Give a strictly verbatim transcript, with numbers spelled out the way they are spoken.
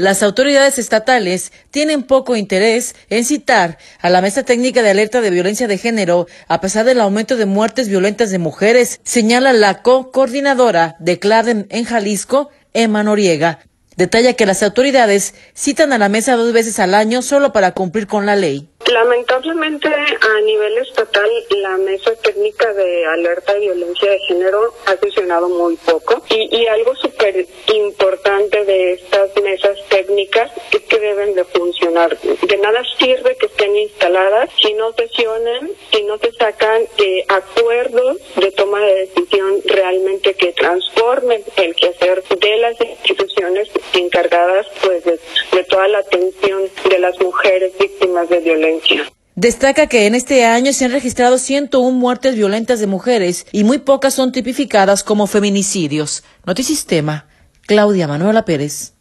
Las autoridades estatales tienen poco interés en citar a la Mesa Técnica de Alerta de Violencia de Género a pesar del aumento de muertes violentas de mujeres, señala la co-coordinadora de CLADEM en Jalisco, Emma Noriega. Detalla que las autoridades citan a la mesa dos veces al año solo para cumplir con la ley. Lamentablemente, a nivel estatal, la Mesa Técnica de Alerta de Violencia de Género ha funcionado muy poco. Y, y algo súper importante de estas mesas técnicas es que deben de funcionar. De nada sirve que estén instaladas si no sesionan, si no se sacan eh, acuerdos de toma de decisión realmente que transformen el quehacer de las instituciones encargadas pues de, de toda la atención de las mujeres víctimas de violencia. Destaca que en este año se han registrado ciento una muertes violentas de mujeres y muy pocas son tipificadas como feminicidios. Notisistema, Claudia Manuela Pérez.